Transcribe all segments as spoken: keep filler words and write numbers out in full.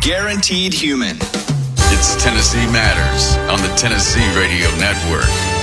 Guaranteed Human. It's Tennessee Matters on the Tennessee Radio Network.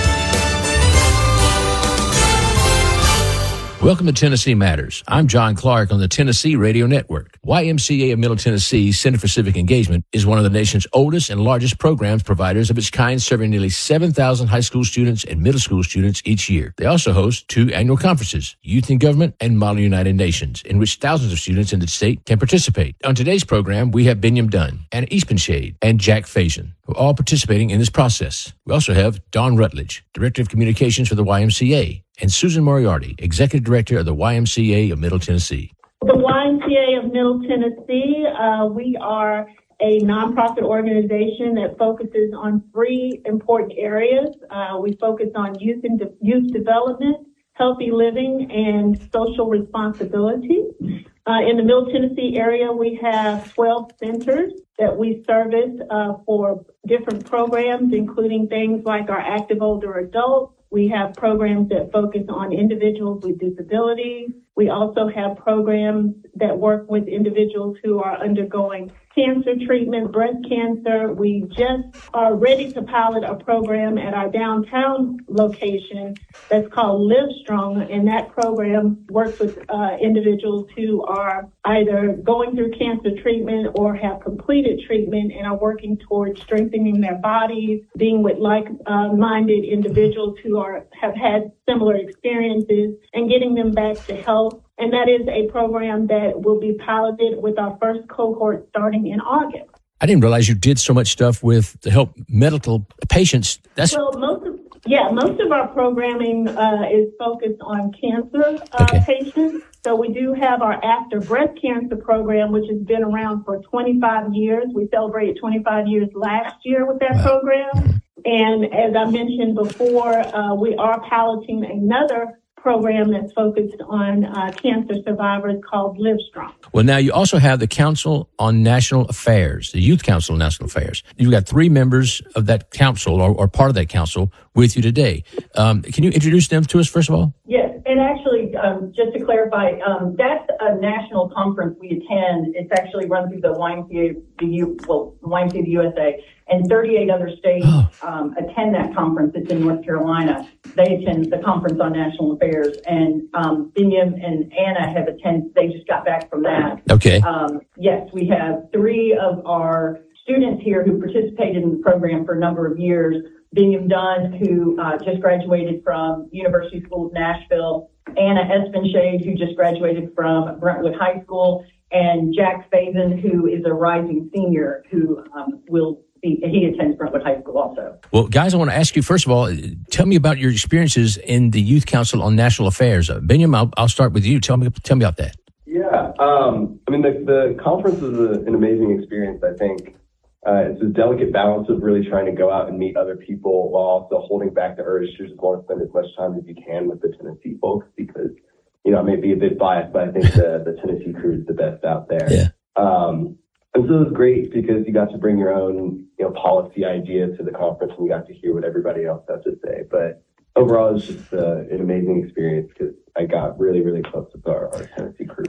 Welcome to Tennessee Matters. I'm John Clark on the Tennessee Radio Network. Y M C A of Middle Tennessee Center for Civic Engagement is one of the nation's oldest and largest programs providers of its kind, serving nearly seven thousand high school students and middle school students each year. They also host two annual conferences, Youth in Government and Model United Nations, in which thousands of students in the state can participate. On today's program, we have Binyam Dunn, Anna Easpenshade, and Jack Faison, who are all participating in this process. We also have Dawn Rutledge, Director of Communications for the Y M C A, and Susan Moriarty, Executive Director of the Y M C A of Middle Tennessee. The Y M C A of Middle Tennessee, uh, we are a nonprofit organization that focuses on three important areas. Uh, we focus on youth and de- youth development, healthy living, and social responsibility. Uh, in the Middle Tennessee area, we have twelve centers that we service uh, for different programs, including things like our active older adults. We have programs that focus on individuals with disabilities. We also have programs that work with individuals who are undergoing cancer treatment, breast cancer. We just are ready to pilot a program at our downtown location that's called Live Strong, and that program works with uh, individuals who are either going through cancer treatment or have completed treatment and are working towards strengthening their bodies, being with like-minded individuals who are have had similar experiences, and getting them back to health. And that is a program that will be piloted with our first cohort starting in August. I didn't realize you did so much stuff with to help medical patients. That's well, most of yeah, most of our programming uh, is focused on cancer uh, okay. patients. So we do have our After Breast Cancer program, which has been around for twenty-five years. We celebrated twenty-five years last year with that wow. program. And as I mentioned before, uh, we are piloting another program that's focused on uh, cancer survivors called Live Strong. Well, now you also have the Council on National Affairs, the Youth Council on National Affairs. You've got three members of that council or, or part of that council with you today. Um, can you introduce them to us, first of all? Yes, and actually, um, just to clarify, um, that's a national conference we attend. It's actually run through the Y M C A, the U, well, Y M C A of the U S A, and thirty-eight other states oh. um, attend that conference. It's in North Carolina. They attend the Conference on National Affairs, and um, Binyam and Anna have attended. They just got back from that. Okay. Um, yes, we have three of our students here who participated in the program for a number of years. Binyam Dunn, who uh, just graduated from University School of Nashville, Anna Easpenshade, who just graduated from Brentwood High School, and Jack Faison, who is a rising senior who um, will be, he attends Brentwood High School also. Well, guys, I want to ask you, first of all, tell me about your experiences in the Youth Council on National Affairs. Uh, Binyam, I'll, I'll start with you. Tell me, tell me about that. Yeah, um, I mean, the, the conference is a, an amazing experience, I think. Uh, it's a delicate balance of really trying to go out and meet other people while also holding back the urge to just want to spend as much time as you can with the Tennessee folks because, you know, I may be a bit biased, but I think the, the Tennessee crew is the best out there. Yeah. Um, and so it was great because you got to bring your own, you know, policy idea to the conference and you got to hear what everybody else has to say. But overall, it was just uh, an amazing experience because I got really, really close with our, our Tennessee crew.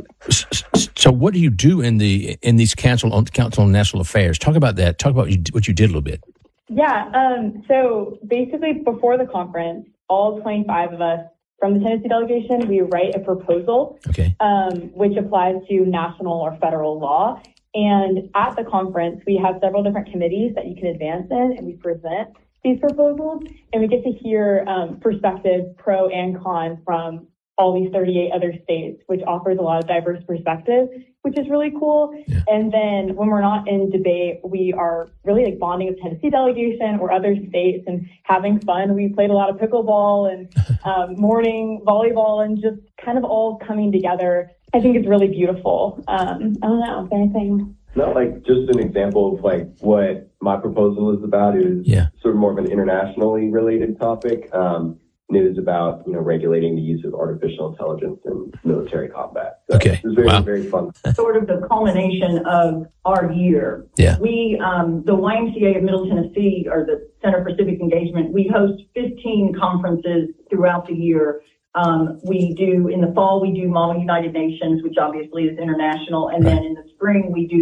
So what do you do in the in these council on council on national affairs? Talk about that. Talk about what you did a little bit. Yeah. Um, so basically, before the conference, all twenty-five of us from the Tennessee delegation, we write a proposal, okay, um, which applies to national or federal law. And at the conference, we have several different committees that you can advance in, and we present these proposals, and we get to hear um, perspectives, pro and con, from all these thirty-eight other states, which offers a lot of diverse perspective, which is really cool. Yeah. And then when we're not in debate, we are really like bonding with Tennessee delegation or other states and having fun. We played a lot of pickleball and um, morning volleyball and just kind of all coming together. I think it's really beautiful. Um, I don't know, is there anything? Not like just an example of like what my proposal is about is yeah. sort of more of an internationally related topic. Um, and it is about, you know, regulating the use of artificial intelligence in military combat. So okay. It was very, wow. very fun. Sort of the culmination of our year. Yeah. We, um, the Y M C A of Middle Tennessee, or the Center for Civic Engagement, we host fifteen conferences throughout the year. Um, we do, in the fall, we do Model United Nations, which obviously is international. And right. then in the spring, we do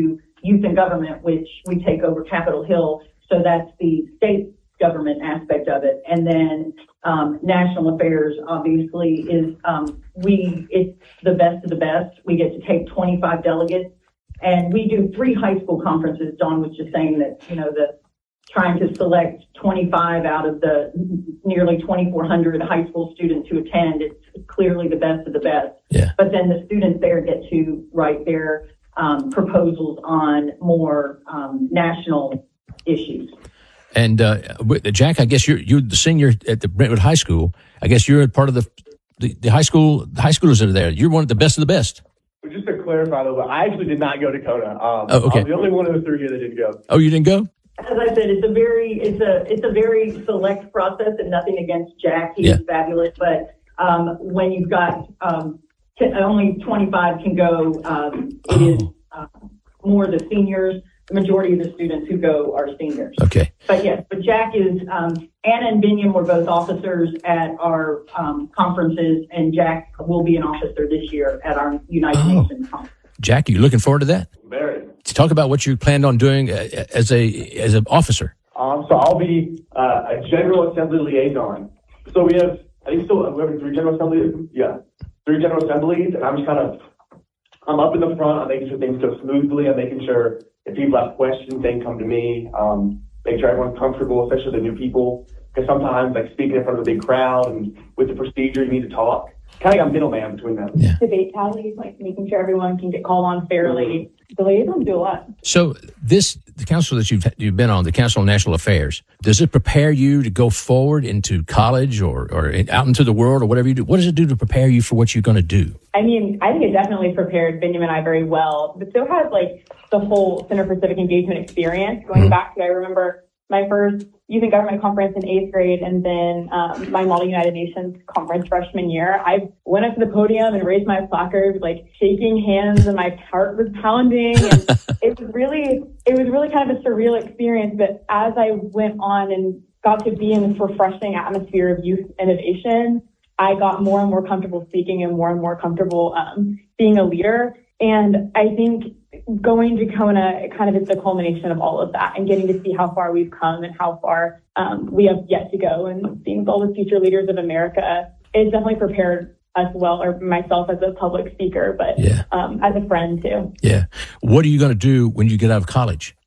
youth and government, which we take over Capitol Hill. So that's the state government aspect of it. And then um, national affairs, obviously, is um, we it's the best of the best. We get to take twenty-five delegates, and we do three high school conferences. Dawn was just saying that, you know, the trying to select twenty-five out of the nearly twenty-four hundred high school students who attend. It's clearly the best of the best. Yeah. But then the students there get to write their um, proposals on more um, national issues. And uh, Jack, I guess you're you're the senior at the Brentwood High School. I guess you're part of the the, the high school the high schoolers that are there. You're one of the best of the best. Just to clarify, though, I actually did not go to Kona. Um, oh, okay. I'm the only one of the three here that didn't go. Oh, you didn't go? As I said, it's a very it's a it's a very select process, and nothing against Jack. He's yeah. fabulous, but um, when you've got um, t- only twenty-five can go, um, it oh. is uh, more the seniors. The majority of the students who go are seniors. Okay. But yes, but Jack is, um, Anna and Binyam were both officers at our um, conferences, and Jack will be an officer this year at our United oh. Nations conference. Jack, are you looking forward to that? Very. To talk about what you planned on doing uh, as a as an officer. Um, so I'll be uh, a General Assembly liaison. So we have, I think still, we have three General Assemblies. Yeah, three General Assemblies, and I'm just kind of, I'm up in the front. I'm making sure things go smoothly. I'm making sure if people have questions, they can come to me. Um, make sure everyone's comfortable, especially the new people. Because sometimes, like, speaking in front of a big crowd and with the procedure, you need to talk. Kind of got a middleman between them. Yeah. Debate tallies, like making sure everyone can get called on fairly. The liaisons do a lot. So this, the council that you've you've been on, the Council on National Affairs, does it prepare you to go forward into college or, or out into the world or whatever you do? What does it do to prepare you for what you're going to do? I mean, I think it definitely prepared Binyam and I very well, but so has like the whole Center for Civic Engagement experience. Going mm-hmm. back to, I remember my first Youth and Government Conference in eighth grade, and then um, my Model United Nations Conference freshman year. I went up to the podium and raised my placard, like shaking hands, and my heart was pounding. And it was really, it was really kind of a surreal experience. But as I went on and got to be in this refreshing atmosphere of youth innovation, I got more and more comfortable speaking and more and more comfortable um, being a leader. And I think going to Kona kind of is the culmination of all of that, and getting to see how far we've come and how far um, we have yet to go, and seeing all the future leaders of America. It's definitely prepared us well, or myself as a public speaker, but yeah. um, as a friend too. Yeah. What are you going to do when you get out of college?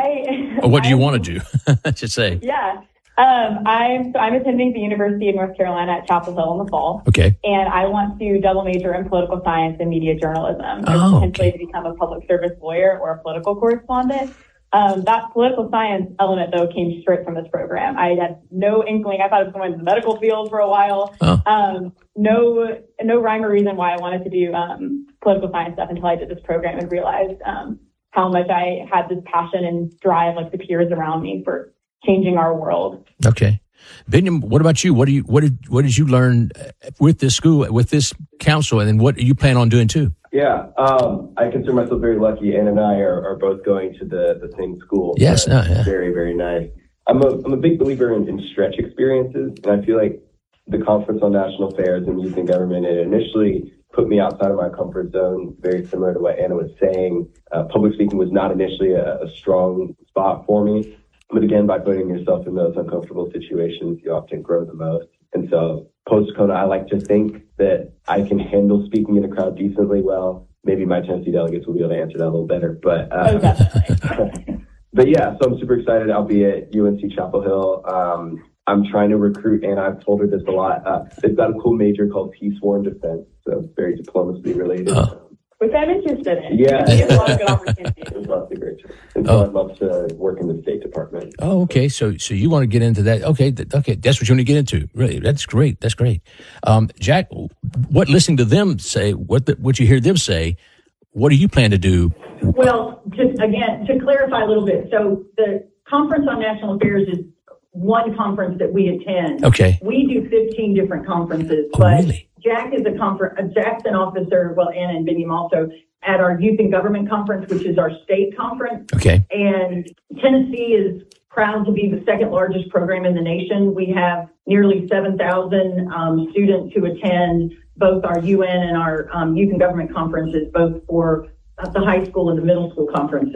I. Or what do you I, want to do? I should say. Yeah. Um, I'm so I'm attending the University of North Carolina at Chapel Hill in the fall. Okay. And I want to double major in political science and media journalism, oh, and potentially okay. to become a public service lawyer or a political correspondent. Um, that political science element, though, came straight from this program. I had no inkling. I thought I was going to the medical field for a while. Oh. Um, no, no rhyme or reason why I wanted to do um, political science stuff until I did this program and realized um, how much I had this passion and drive, like the peers around me, for changing our world. Okay. Binyam, what about you? What do you what did what did you learn with this school, with this council, and then what do you plan on doing too? Yeah, um, I consider myself very lucky. Ann and I are, are both going to the, the same school. Yes, uh, uh, yeah. Very, very nice. I'm a I'm a big believer in, in stretch experiences, and I feel like the Conference on National Affairs and Youth and Government, it initially put me outside of my comfort zone, very similar to what Anna was saying. Uh, public speaking was not initially a, a strong spot for me. But again, by putting yourself in those uncomfortable situations, you often grow the most. And so post-Kona, I like to think that I can handle speaking in a crowd decently well. Maybe my Tennessee delegates will be able to answer that a little better. But, uh, oh, but yeah, so I'm super excited. I'll be at U N C Chapel Hill. Um, I'm trying to recruit, and I've told her this a lot. Uh, they've got a cool major called Peace, War, and Defense, so it's very diplomacy related. Oh. Which I'm interested in. Yeah. There's a lot of good opportunities. There's lots of great. And so Oh. I'd love to work in the State Department. Oh, okay. So, so you want to get into that? Okay, th- okay. That's what you want to get into. Really, that's great. That's great. Um, Jack, what listening to them say, what the, what you hear them say, what do you plan to do? Well, just again, to clarify a little bit, so the Conference on National Affairs is one conference that we attend. Okay. We do fifteen different conferences, Oh, but really? Jack is a conference, a Jackson officer, well, Anna and Binyam also, at our Youth and Government Conference, which is our state conference. Okay. And Tennessee is proud to be the second largest program in the nation. We have nearly seven thousand um, students who attend both our U N and our um, Youth and Government conferences, both for uh, the high school and the middle school conferences.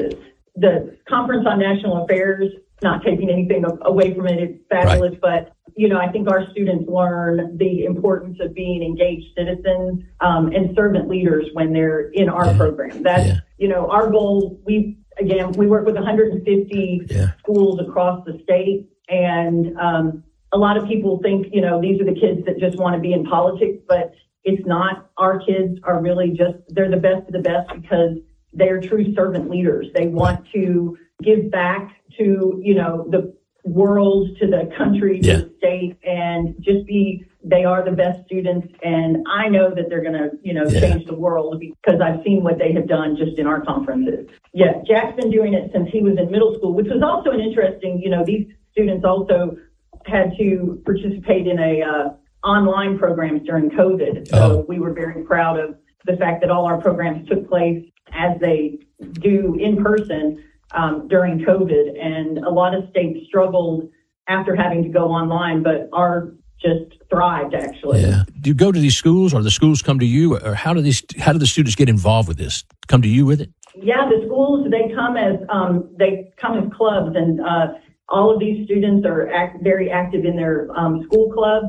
the Conference on National Affairs, not taking anything away from it, it's fabulous, right. But, you know, I think our students learn the importance of being engaged citizens um, and servant leaders when they're in our yeah. program. That's, yeah. you know, our goal, we, again, we work with one hundred fifty yeah. schools across the state, and um, a lot of people think, you know, these are the kids that just want to be in politics, but it's not. Our kids are really just, they're the best of the best because they're true servant leaders. They want to give back to, you know, the world, to the country, to yeah. the state, and just be, they are the best students. And I know that they're going to, you know, yeah. change the world because I've seen what they have done just in our conferences. Yeah, Jack's been doing it since he was in middle school, which was also an interesting, you know, these students also had to participate in a uh, online programs during COVID. So oh. we were very proud of the fact that all our programs took place as they do in person um, during COVID. And a lot of states struggled after having to go online, but our just thrived actually. Yeah. Do you go to these schools, or the schools come to you, or how do these, how do the students get involved with this? Come to you with it? Yeah, the schools, they come as, um, they come as clubs, and uh, all of these students are act, very active in their um, school clubs.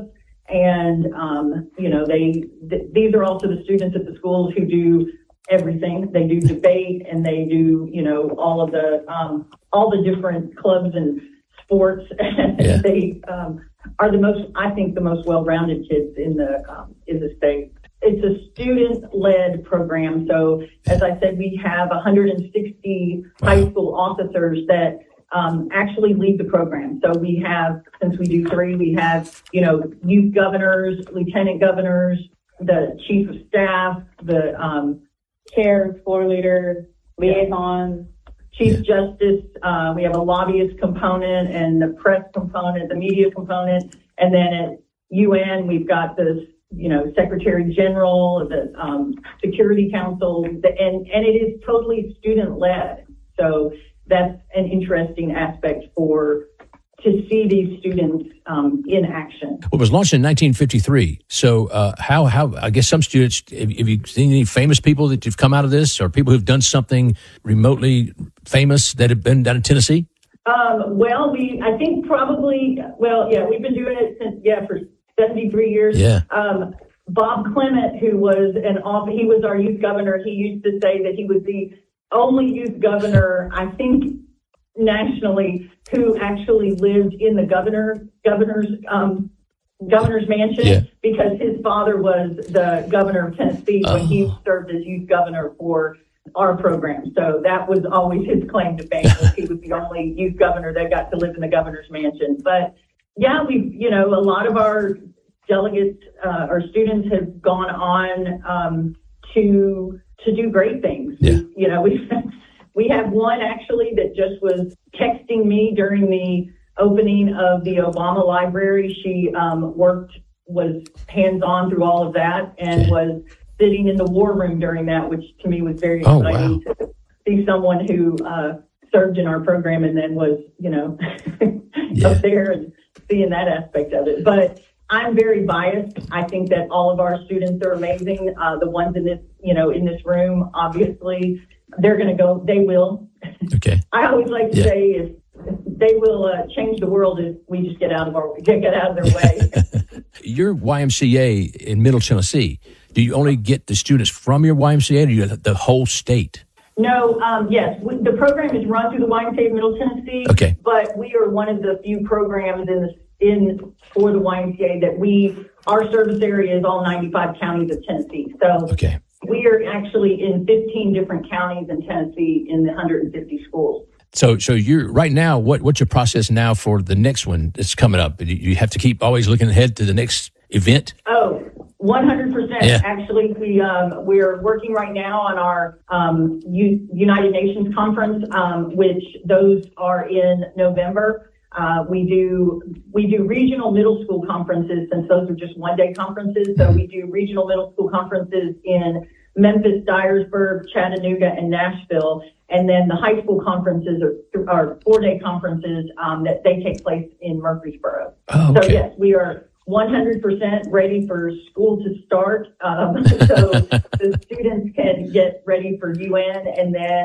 And, um, you know, they, th- these are also the students at the schools who do everything. They do debate, and they do, you know, all of the, um, all the different clubs and sports. And yeah. they, um, are the most, I think, the most well-rounded kids in the, um, in the state. It's a student-led program. So as I said, we have one hundred sixty wow. high school officers that Um, actually lead the program. So we have, since we do three, we have, you know, youth governors, lieutenant governors, the chief of staff, the um, chairs, floor leaders, liaisons, chief yeah. justice. Uh, we have a lobbyist component and the press component, the media component. And then at U N, we've got the, you know, secretary general, the um, security council, the, and, and it is totally student led. So that's an interesting aspect for to see these students um, in action. Well, it was launched in nineteen fifty-three. So uh, how, how, I guess some students, have, have you seen any famous people that have come out of this, or people who've done something remotely famous that have been down in Tennessee? Um, well, we, I think probably, well, yeah, we've been doing it since, yeah, for seventy-three years. Yeah. Um, Bob Clement, who was an off, he was our youth governor. He used to say that he was the only youth governor, I think, nationally, who actually lived in the governor governor's um, governor's mansion yeah. because his father was the governor of Tennessee oh. when he served as youth governor for our program. So that was always his claim to fame. Was he was the only youth governor that got to live in the governor's mansion. But yeah, we, you know, a lot of our delegates, uh, our students have gone on um, to. to do great things. Yeah. You know, we we have one actually that just was texting me during the opening of the Obama Library. She um, worked, was hands-on through all of that, and was sitting in the war room during that, which to me was very oh, exciting wow. to see someone who uh, served in our program and then was, you know, yeah. up there and seeing that aspect of it. But I'm very biased. I think that all of our students are amazing. Uh, the ones in this, you know, in this room, obviously, they're going to go, they will. Okay. I always like to yeah. say if they will uh, change the world if we just get out of our, get out of their way. Your Y M C A in Middle Tennessee, do you only get the students from your Y M C A, or do you get the whole state? No, um, yes, we, the program is run through the Y M C A of Middle Tennessee. Okay. But we are one of the few programs in the in for the Y M C A that we, our service area is all ninety-five counties of Tennessee. So okay. we are actually in fifteen different counties in Tennessee in the one hundred fifty schools. So, so you're right now, what, what's your process now for the next one that's coming up? You, you have to keep always looking ahead to the next event? Oh, one hundred percent. Yeah. Actually, we, um, we're working right now on our, um, U- United Nations conference, um, which those are in November. Uh, we do, we do regional middle school conferences, since those are just one day conferences. So we do regional middle school conferences in Memphis, Dyersburg, Chattanooga, and Nashville. And then the high school conferences are, are four day conferences, um, that they take place in Murfreesboro. Oh, okay. So yes, we are one hundred percent ready for school to start. Um, so the students can get ready for U N, and then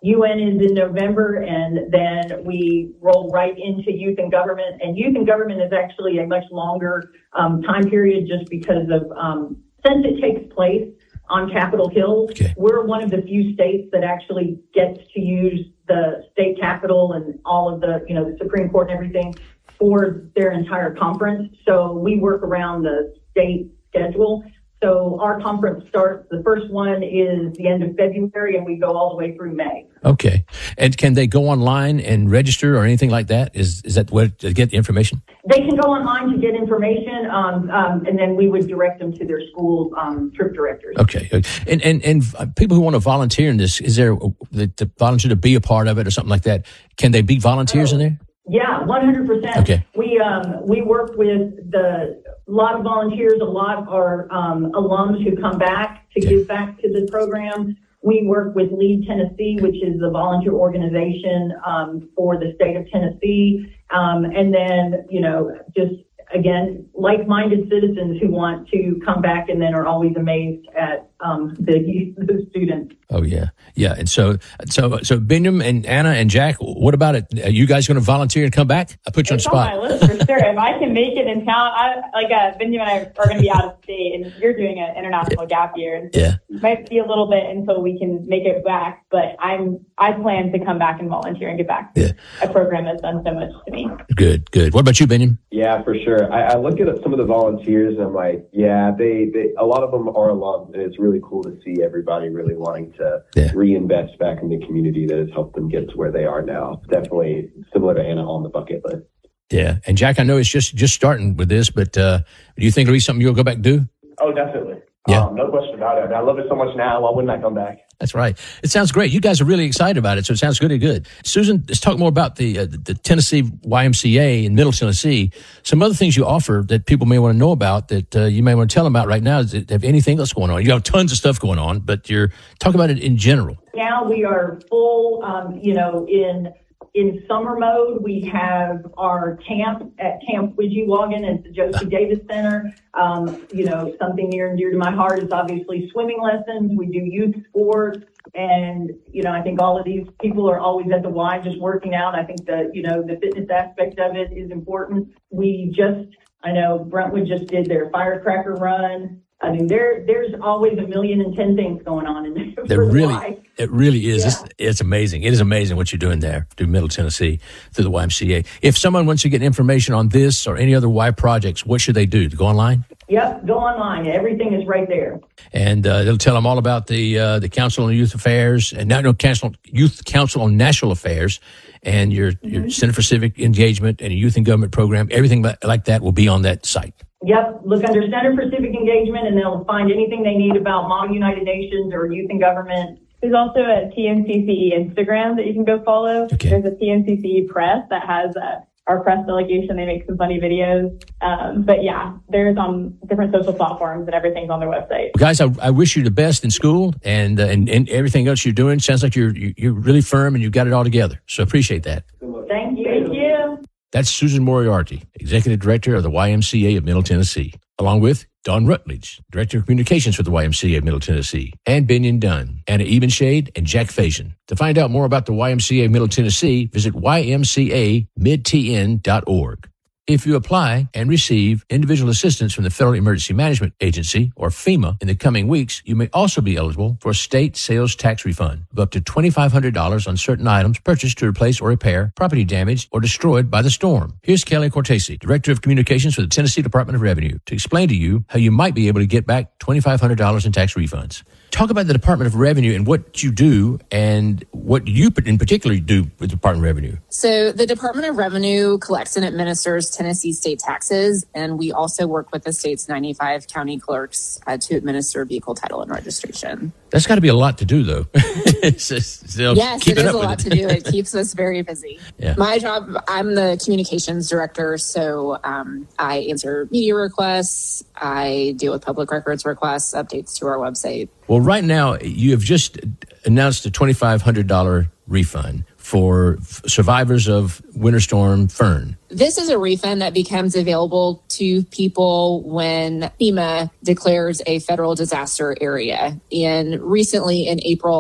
U N is in November, and then we roll right into youth and government. And youth and government is actually a much longer um, time period just because of, um, since it takes place on Capitol Hill, okay. We're one of the few states that actually gets to use the state capitol and all of the, you know, the Supreme Court and everything for their entire conference. So we work around the state schedule. So our conference starts, the first one is the end of February, and we go all the way through May. Okay. And can they go online and register or anything like that? Is is that where to get the information? They can go online to get information, um, um, and then we would direct them to their school um, trip directors. Okay. And, and and people who want to volunteer in this, is there the, the volunteer to be a part of it or something like that? Can they be volunteers oh, in there? Yeah, one hundred percent. Okay. We um, we work with the a lot of volunteers, a lot are um, alums who come back to okay. give back to the program. We work with Lead Tennessee, which is the volunteer organization um, for the state of Tennessee. Um, and then, you know, just, again, like-minded citizens who want to come back and then are always amazed at um, the, the students. Oh, yeah. Yeah. And so, so, so Benjamin and Anna and Jack, what about it? Are you guys going to volunteer and come back? I put you it's on the spot. On my list for sure. If I can make it in town, I, like uh, Benjamin and I are going to be out of state, and you're doing an international gap year. And so yeah. It might be a little bit until we can make it back, but I'm, I plan to come back and volunteer and get back to yeah. a program that's done so much to me. Good, good. What about you, Benjamin? Yeah, for sure. I, I look at some of the volunteers and I'm like, yeah, they, they a lot of them are alums, and it's really cool to see everybody really wanting to yeah. reinvest back in the community that has helped them get to where they are now. Definitely similar to Anna on the bucket list. Yeah. And Jack, I know it's just, just starting with this, but uh, do you think it'll be something you'll go back and do? Oh, definitely. Yeah. Um, no question about it. I mean, I love it so much now. Why wouldn't I come back? That's right. It sounds great. You guys are really excited about it, so it sounds really good. Susan, let's talk more about the uh, the Tennessee Y M C A in Middle Tennessee. Some other things you offer that people may want to know about that uh, you may want to tell them about right now. Is it, have anything else going on? You have tons of stuff going on, but you're talk about it in general. Now we are full, um, you know, in in summer mode. We have our camp at Camp Widgiewagon at the Josie Davis Center. Um, you know, something near and dear to my heart is obviously swimming lessons. We do youth sports. And, you know, I think all of these people are always at the Y just working out. I think that, you know, the fitness aspect of it is important. We just, I know Brentwood just did their firecracker run. I mean, there there's always a million and ten things going on in there. There really, the it really is. Yeah. It's, it's amazing. It is amazing what you're doing there through Middle Tennessee, through the Y M C A. If someone wants to get information on this or any other Y projects, what should they do? To go online? Yep, go online. Everything is right there. And uh, they'll tell them all about the uh, the Council on Youth Affairs and no, no, Council Youth Council on National Affairs and your mm-hmm. your Center for Civic Engagement and your Youth and Government program. Everything like that will be on that site. Yep, look under Center for Civic Engagement, and they'll find anything they need about Model United Nations or Youth and Government. There's also a T N C C E Instagram that you can go follow. Okay. There's a T N C C E Press that has uh, our press delegation. They make some funny videos. Um, but yeah, there's um, different social platforms and everything's on their website. Guys, I, I wish you the best in school and, uh, and and everything else you're doing. Sounds like you're you're really firm and you got it all together. So appreciate that. Thank you. Thank you. That's Susan Moriarty, Executive Director of the Y M C A of Middle Tennessee, along with Don Rutledge, Director of Communications for the Y M C A of Middle Tennessee, and Benyon Dunn, Anna Ebenshade, and Jack Faison. To find out more about the Y M C A of Middle Tennessee, visit y m c a mid t n dot org. If you apply and receive individual assistance from the Federal Emergency Management Agency, or FEMA, in the coming weeks, you may also be eligible for a state sales tax refund of up to twenty-five hundred dollars on certain items purchased to replace or repair property damaged or destroyed by the storm. Here's Kelly Cortese, Director of Communications for the Tennessee Department of Revenue, to explain to you how you might be able to get back twenty-five hundred dollars in tax refunds. Talk about the Department of Revenue and what you do and what you in particular do with the Department of Revenue. So the Department of Revenue collects and administers Tennessee state taxes, and we also work with the state's ninety-five county clerks uh, to administer vehicle title and registration. That's got to be a lot to do, though. it's just, you know, yes, it is a lot it. to do. It keeps us very busy. Yeah. My job, I'm the communications director, so um, I answer media requests, I deal with public records requests, updates to our website. Well, right now, you have just announced a twenty-five hundred dollars refund for f- survivors of Winter Storm Fern. This is a refund that becomes available to people when FEMA declares a federal disaster area. And recently in April,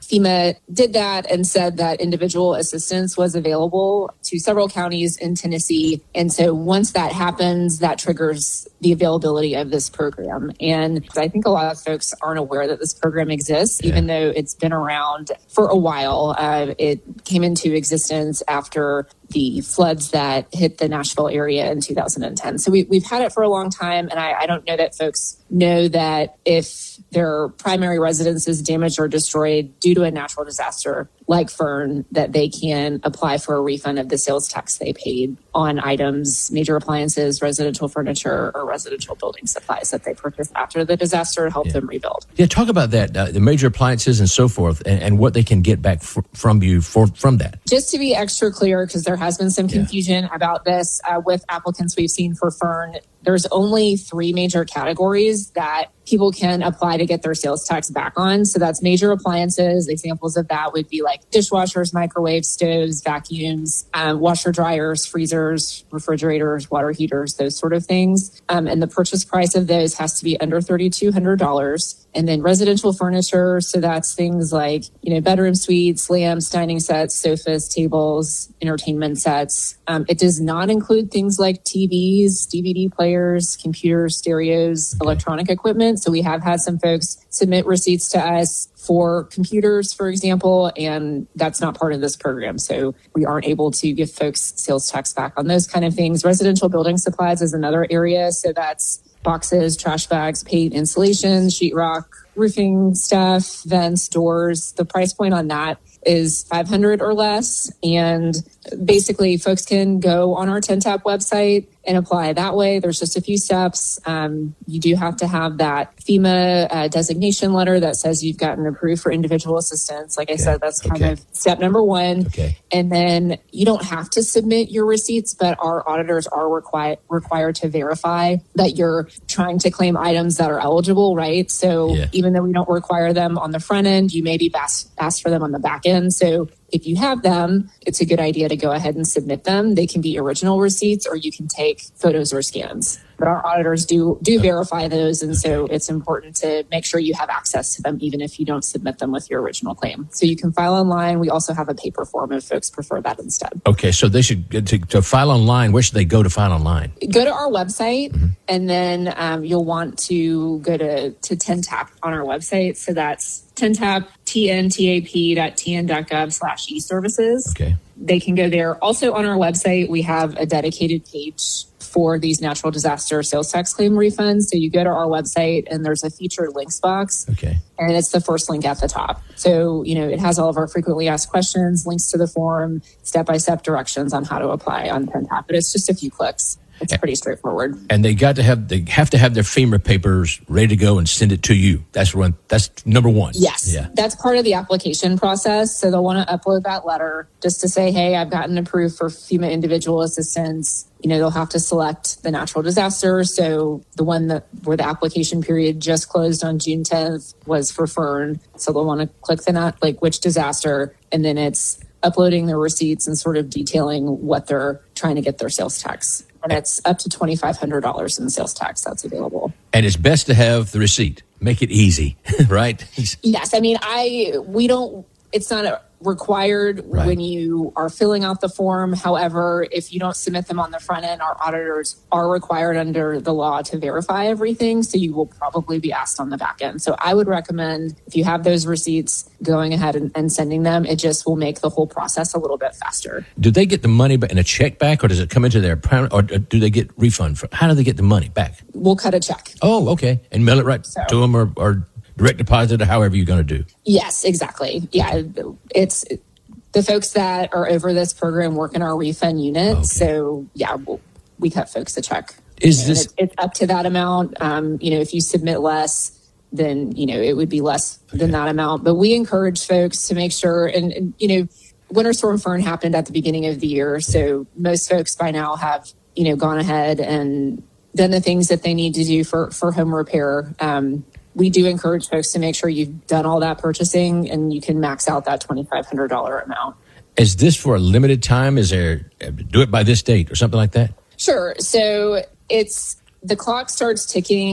FEMA did that and said that individual assistance was available to several counties in Tennessee. And so once that happens, that triggers the availability of this program. And I think a lot of folks aren't aware that this program exists, yeah. even though it's been around for a while. Uh, it came into existence after the floods that hit the Nashville area in two thousand ten. So we, we've had it for a long time, and I, I don't know that folks know that if their primary residence is damaged or destroyed due to a natural disaster like Fern, that they can apply for a refund of the sales tax they paid on items, major appliances, residential furniture, or residential building supplies that they purchased after the disaster to help yeah. them rebuild. Yeah, talk about that, uh, the major appliances and so forth, and, and what they can get back f- from you for from that. Just to be extra clear, because there has been some confusion yeah. about this uh, with applicants we've seen for Fern, there's only three major categories that people can apply to get their sales tax back on. So that's major appliances. Examples of that would be like dishwashers, microwaves, stoves, vacuums, um, washer dryers, freezers, refrigerators, water heaters, those sort of things. Um, and the purchase price of those has to be under three thousand two hundred dollars. And then residential furniture. So that's things like, you know, bedroom suites, lamps, dining sets, sofas, tables, entertainment sets. Um, it does not include things like T Vs, D V D players, computers, stereos, okay. electronic equipment. So we have had some folks submit receipts to us for computers, for example, and that's not part of this program. So we aren't able to give folks sales tax back on those kind of things. Residential building supplies is another area. So that's boxes, trash bags, paint, insulation, sheetrock, roofing stuff, vents, doors. The price point on that is five hundred dollars or less. And basically, folks can go on our TENTAP website and apply that way. There's just a few steps. Um, you do have to have that FEMA uh, designation letter that says you've gotten approved for individual assistance. Like I okay. said, that's kind okay. of step number one. Okay. And then you don't have to submit your receipts, but our auditors are required required to verify that you're trying to claim items that are eligible, right? So yeah. even though we don't require them on the front end, you may be asked, asked for them on the back end. So if you have them, it's a good idea to go ahead and submit them. They can be original receipts, or you can take photos or scans. But our auditors do do verify those, and so it's important to make sure you have access to them, even if you don't submit them with your original claim. So you can file online. We also have a paper form if folks prefer that instead. Okay, so they should, to, to file online, where should they go to file online? Go to our website, mm-hmm. and then um, you'll want to go to, to TENTAP on our website. So that's TENTAP, T-N-T-A-P dot T N dot gov slash e-services. Okay. They can go there. Also on our website, we have a dedicated page for these natural disaster sales tax claim refunds. So you go to our website and there's a featured links box. Okay. And it's the first link at the top. So, you know, it has all of our frequently asked questions, links to the form, step-by-step directions on how to apply on TENTAP. But it's just a few clicks. It's pretty straightforward. And they got to have they have to have their FEMA papers ready to go and send it to you. That's one. That's number one. Yes, yeah. That's part of the application process. So they'll want to upload that letter just to say, "Hey, I've gotten approved for FEMA individual assistance." You know, they'll have to select the natural disaster. So the one that where the application period just closed on June tenth was for Fern. So they'll want to click the not like which disaster, and then it's uploading their receipts and sort of detailing what they're trying to get their sales tax. And it's up to twenty-five hundred dollars in sales tax that's available. And it's best to have the receipt. Make it easy, right? Yes. I mean, I, we don't, it's not a, required right. when you are filling out the form. However, if you don't submit them on the front end, our auditors are required under the law to verify everything. So you will probably be asked on the back end. So I would recommend if you have those receipts, going ahead and, and sending them. It just will make the whole process a little bit faster. Do they get the money in a check back, or does it come into their account, or do they get refund? For, how do they get the money back? We'll cut a check. Oh, okay. And mail it right so. to them, or, or direct deposit, or however you're going to do. Yes, exactly. Yeah, it's the folks that are over this program work in our refund unit. Okay. So yeah, we'll, we cut folks a check. Is this? It's, it's up to that amount. Um, you know, if you submit less, then you know it would be less okay. than that amount. But we encourage folks to make sure, and, and you know, Winter Storm Fern happened at the beginning of the year, so most folks by now have you know gone ahead and done the things that they need to do for for home repair. Um, We do encourage folks to make sure you've done all that purchasing and you can max out that twenty-five hundred dollars amount. Is this for a limited time? Is there, do it by this date or something like that? Sure. So it's, the clock starts ticking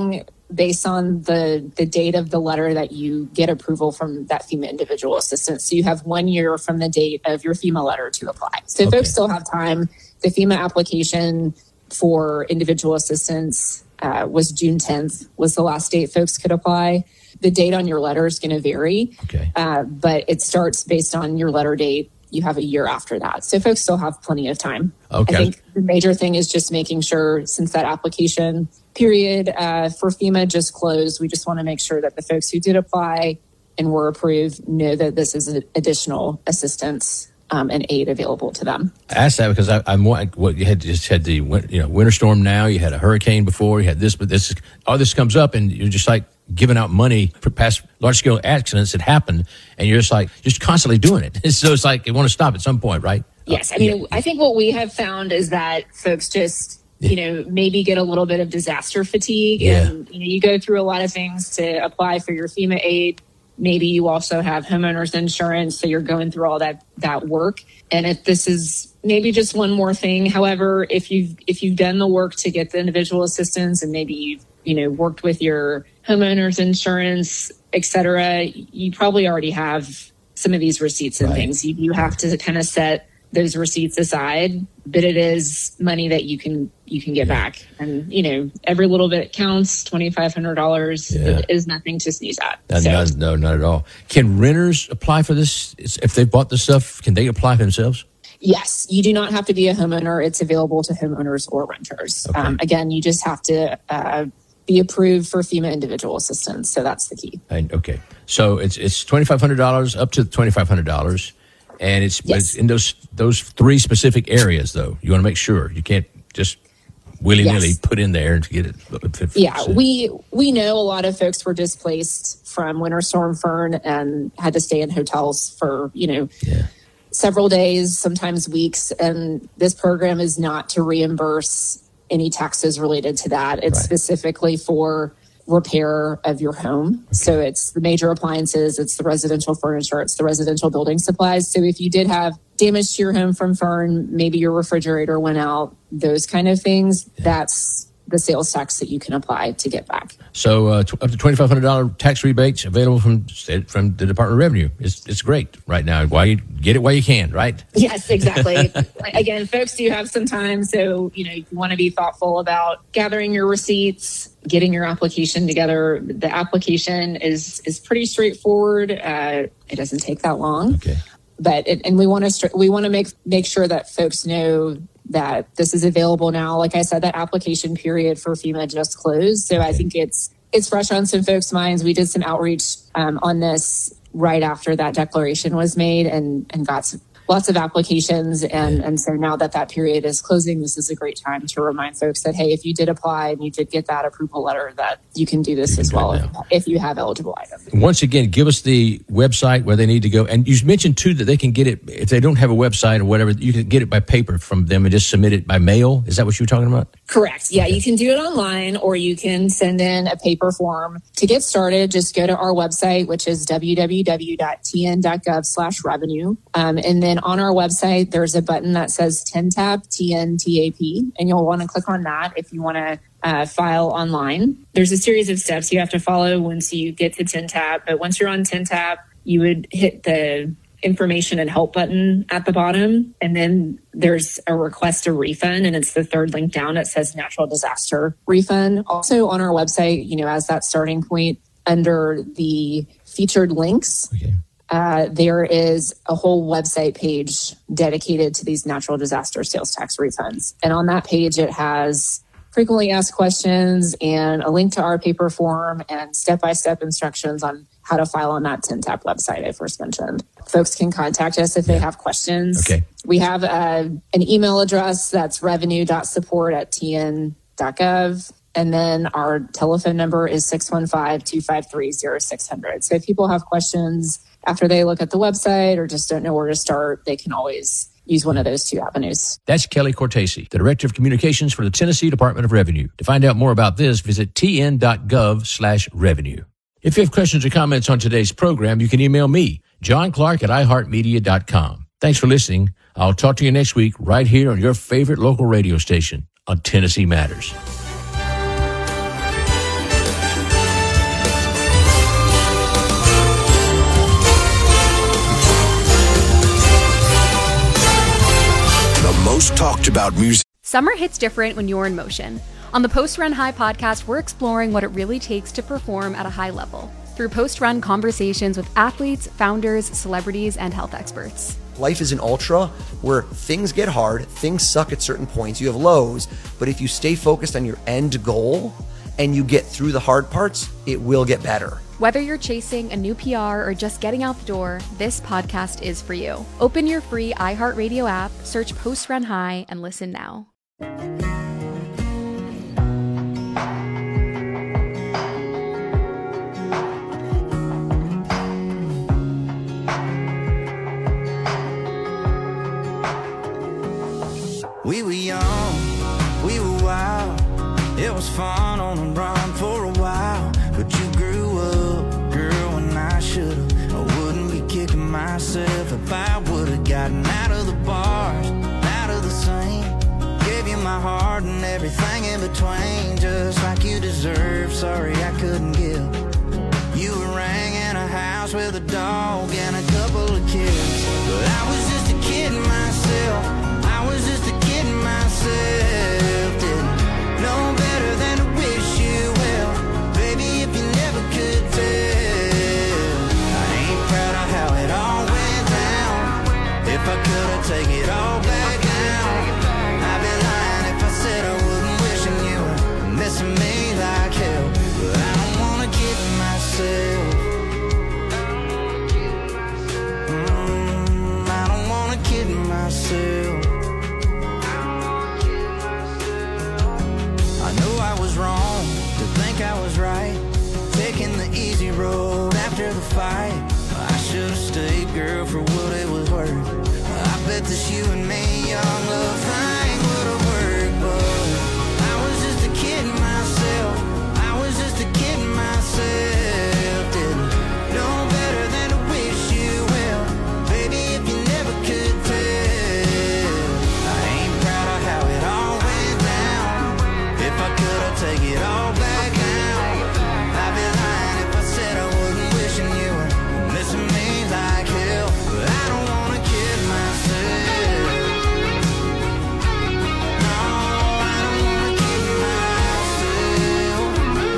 based on the, the date of the letter that you get approval from that FEMA individual assistance. So you have one year from the date of your FEMA letter to apply. So Okay. folks still have time. The FEMA application for individual assistance uh, was June tenth was the last date folks could apply. The date on your letter is going to vary, Okay. uh, but it starts based on your letter date. You have a year after that. So folks still have plenty of time. Okay. I think the major thing is just making sure, since that application period uh, for FEMA just closed, we just want to make sure that the folks who did apply and were approved know that this is an additional assistance um, and aid available to them. I asked that because I, I'm what you had just had the win- you know winter storm now. You had a hurricane before. You had this, but this all this comes up, and you're just like giving out money for past large scale accidents that happened, and you're just like just constantly doing it. So it's like you want to stop at some point, right? Yes, I Uh, mean, yeah. I think what we have found is that folks just, you know, maybe get a little bit of disaster fatigue, Yeah. and you know, you go through a lot of things to apply for your FEMA aid. Maybe you also have homeowners insurance, so you're going through all that that work. And if this is maybe just one more thing, however, if you've if you've done the work to get the individual assistance, and maybe you've you know worked with your homeowners insurance, et cetera, you probably already have some of these receipts and Right. things. You, you have to kind of set those receipts aside, but it is money that you can you can get back, and you know every little bit counts. Twenty five hundred dollars Yeah. is nothing to sneeze at. No, So, no, no, not at all. Can renters apply for this? It's- If they've bought the stuff, can they apply for themselves? yes, you do not have to be a homeowner. It's available to homeowners or renters. Okay. Um, again, you just have to uh, be approved for FEMA individual assistance. So that's the key. And, okay, so it's it's twenty five hundred dollars up to twenty five hundred dollars, and it's, but Yes. it's in those those three specific areas. Though you want to make sure you can't just willy nilly Yes. put in there to get it. Yeah, we we know a lot of folks were displaced from Winter Storm Fern and had to stay in hotels for, you know, Yeah. several days, sometimes weeks. And this program is not to reimburse any taxes related to that. It's Right. specifically for repair of your home. So it's the major appliances, it's the residential furniture, it's the residential building supplies. So if you did have damage to your home from Fern, maybe your refrigerator went out, those kind of things, that's the sales tax that you can apply to get back. So uh, tw- up to twenty five hundred dollars tax rebates available from state- from the Department of Revenue. It's it's great right now. Why you get it while you can, right? Yes, exactly. Again, folks do have some time. So, you know, you want to be thoughtful about gathering your receipts, getting your application together. The application is, is pretty straightforward. Uh, it doesn't take that long, Okay. but, it, and we want to, str- we want to make, make sure that folks know that this is available now. Like I said, that application period for FEMA just closed. So I think it's, it's fresh on some folks' minds. We did some outreach um, on this right after that declaration was made, and, and got some, lots of applications. And, and so now that that period is closing, this is a great time to remind folks that, hey, if you did apply and you did get that approval letter, that you can do this You can as do it well if, now. if you have eligible items. Once again, give us the website where they need to go. And you mentioned, too, that they can get it, if they don't have a website or whatever, you can get it by paper from them and just submit it by mail. Is that what you were talking about? Correct. Yeah, you can do it online, or you can send in a paper form. To get started, just go to our website, which is w w w dot t n dot gov slash revenue. Um, and then on our website, there's a button that says T N T A P, T N T A P, and you'll want to click on that if you want to uh, file online. There's a series of steps you have to follow once you get to T N T A P, but once you're on T N T A P, you would hit the information and help button at the bottom, and then there's a request a refund, and it's the third link down that says natural disaster refund. Also on our website, you know, as that starting point, under the featured links, Okay. uh, there is a whole website page dedicated to these natural disaster sales tax refunds. And on that page, it has frequently asked questions and a link to our paper form and step-by-step instructions on how to file on that T N T A P website I first mentioned. Folks can contact us if they have questions. Okay. We have uh, an email address that's revenue dot support at t n dot gov. And then our telephone number is six one five, two five three, zero six zero zero. So if people have questions after they look at the website or just don't know where to start, they can always use one of those two avenues. That's Kelly Cortese, the Director of Communications for the Tennessee Department of Revenue. To find out more about this, visit t n dot gov slash revenue. If you have questions or comments on today's program, you can email me, John Clark at i heart media dot com. Thanks for listening. I'll talk to you next week right here on your favorite local radio station on Tennessee Matters. most talked about music. Summer hits different when you're in motion. On the Post Run High podcast, we're exploring what it really takes to perform at a high level through post-run conversations with athletes, founders, celebrities, and health experts. Life is an ultra where things get hard, things suck at certain points, you have lows, but if you stay focused on your end goal and you get through the hard parts, it will get better. Whether you're chasing a new P R or just getting out the door, this podcast is for you. Open your free iHeartRadio app, search Post Run High, and listen now. We were young, we were wild. It was fun on the run for a while. But you grew up, girl, and I should've. I wouldn't be kicking myself if I would've gotten out of the bars, out of the scene. Gave you my heart and everything in between, just like you deserve. Sorry I couldn't give. You were ringing a house with a dog and a couple of kids. But I was just a kid myself. I was just a kid myself. Didn't know better than to wish you well. Baby, if you never could tell, I ain't proud of how it all went down. If I could, I'd take it all back down. I'd be lying if I said I wouldn't, wishing you were missing me like hell. But I don't wanna kid myself. Mm, I don't wanna kid myself. I know I was wrong to think I was right, taking the easy road after the fight. I should've stayed, girl, for what it was worth. I bet that you and me, young love thing would've worked, but I was just a kid myself. I was just a kid myself. Didn't know better than to wish you well. Baby, if you never could tell, I ain't proud of how it all went down. If I could, I'd take it all back now. I'd be lying if I said I wouldn't, wishing you were missing me like hell. But I don't wanna kid myself. No, I don't wanna kid myself.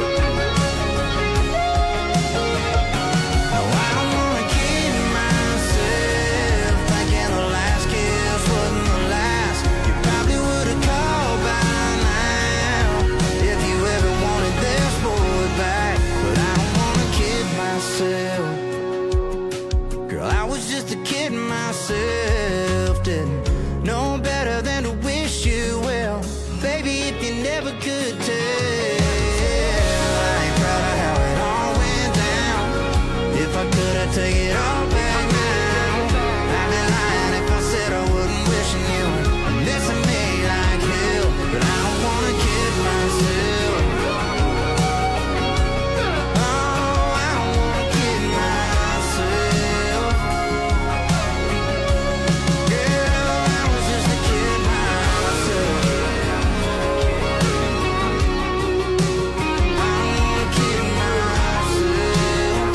No, I don't wanna kid myself. Thinking the last kiss wasn't the last. You probably would've called by now if you ever wanted this boy back. But I don't wanna kid myself. Girl, I was just a kid myself. Didn't know better than to wish you well. Baby, if you never could tell, I ain't proud of how it all went down. If I could, I'd take it all back now. I'd be lying if I said I wouldn't, wishing you were missing me like hell. But I don't wanna kid myself. Oh, I don't wanna kid myself. Girl, I was just a kid myself. I don't wanna kid myself.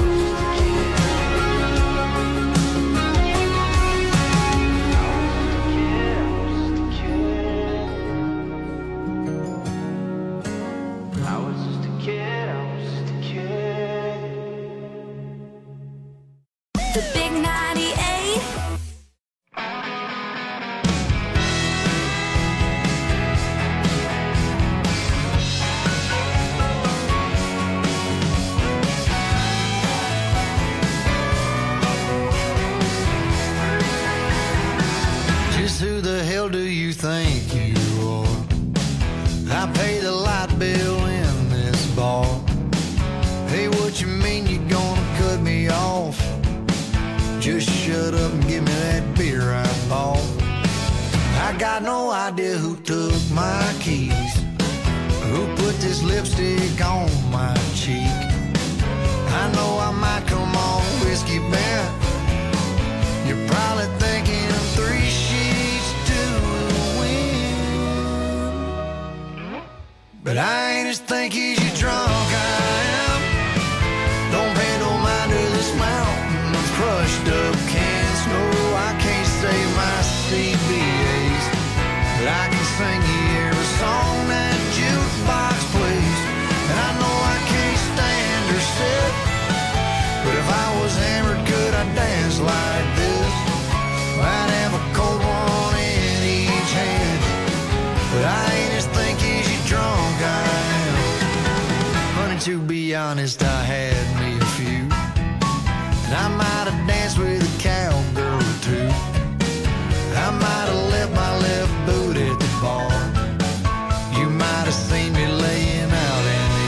I was just a kid, I was just a kid. The Big ninety-eight. Just who the hell do you think you are? I pay the light bill in this bar. Hey, what you mean you gonna cut me off? Just shut up and give me that beer I bought. I got no idea who took my keys, who put this lipstick on my cheek. I know I might come off whiskey bent. You're probably thinking I'm three sheets to the wind, but I ain't as thinky as you drunk I am. Don't pay no mind to this mountain of crushed up cans. No, I can't save my C B As. But I can sing you every song that jukebox plays. And I know I can't stand or sit, but if I was hammered, could I dance like this? Might have a cold one in each hand, but I ain't as thinky as drunk I am. Honey, to be honest, I had me a few, and I might have danced with a cowgirl or two. I might have left my left boot at the bar. You might have seen me laying out in the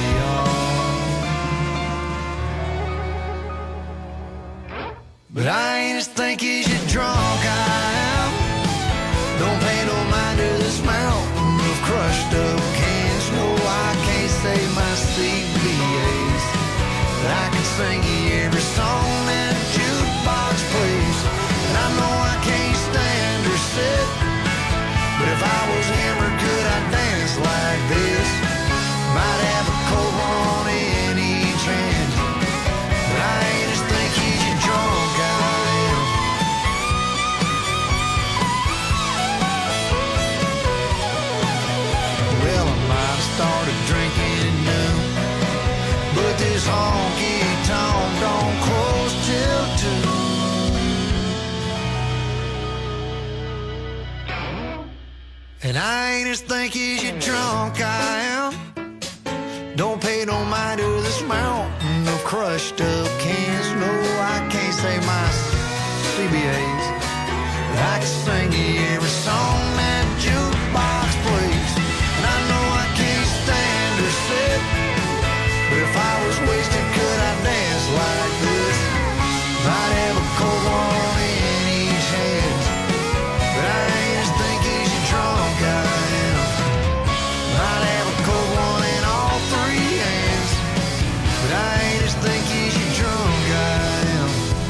yard. But I ain't as thinky as drunk I am. Don't pay no mind to this mountain of crushed up cans. No, I can't say my C B As, but I can sing you every song that jukebox plays. And I know I can't stand or sit, but if I was hammered, could I dance like this? Might have a cold one in each hand, but I ain't as thinky as drunk I am. Well, I might have started drinking new, but this honky-tonk don't close till two. And I ain't as thinky as drunk I am. Don't pay no mind to this mountain of crushed up cans. No, I can't say my C B As, but I can sing you every song that jukebox plays. And I know I can't stand or sit, but if I was wasted, could I dance like this? Might have a cold one in each hand, but I ain't as thinky as drunk I am. Might have a cold one in all three hands, but I ain't as thinky as drunk I am.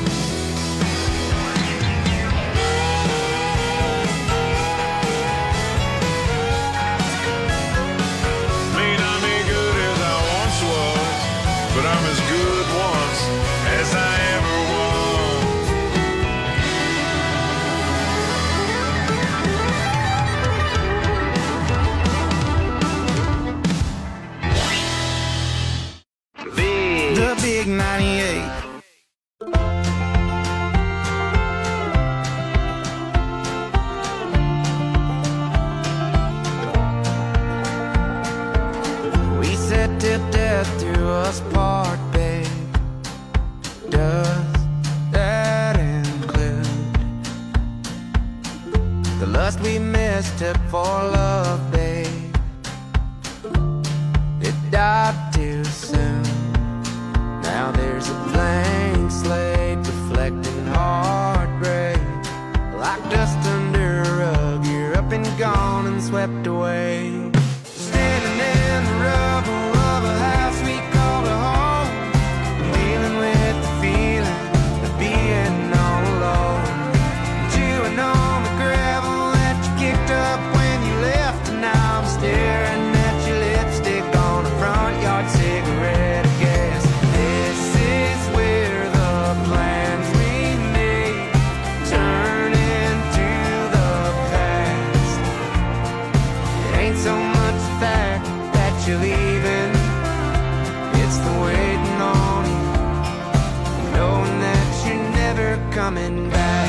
May not be good as I once was, but I'm as good once as I ever was. The Big ninety-eight. We said till death do us part, babe. Does that include the lust we mistook for love, babe? It died too soon. Now there's a blank slate reflecting heartbreak, like dust under a rug. You're up and gone and swept away. Standing in the rubble of a house we called a home, dealing with the feeling of being all alone, chewing on the gravel that you kicked up when you left. And now I'm staring at your lipstick on a front yard cigarette, I guess. This is where the plans we made turn into the past. It ain't so much the fact that you're leaving, it's the waiting on you, knowing that you're never coming back.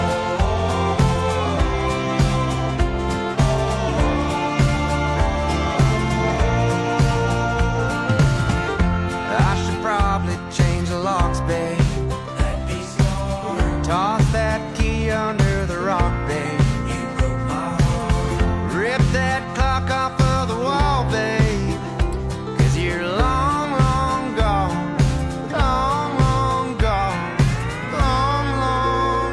I should probably change the locks, babe. I'd be smart. Toss that key under the rock, babe. You broke my heart. Rip that clock off of the wall, babe. Cause you're long, long gone. Long, long gone. Long, long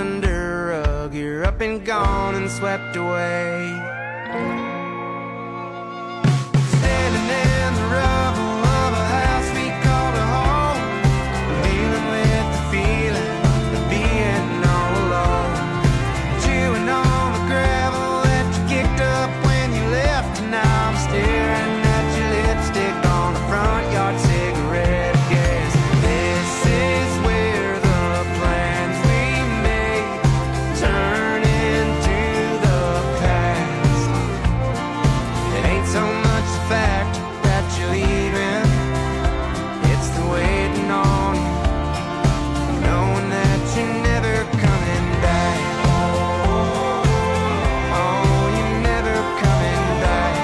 under a rug. You're up and gone and swept away. Standing in the rubble of a house we called a home, dealing with the feeling of being all alone, chewing on the gravel that you kicked up when you left, and now I'm staring at your lipstick on the front yard cigarette. Guess this is where the plans we made turn into the past. It ain't so much the fact that you're leaving, it's the waiting on you, knowing that you're never coming back. Oh, you're never coming back.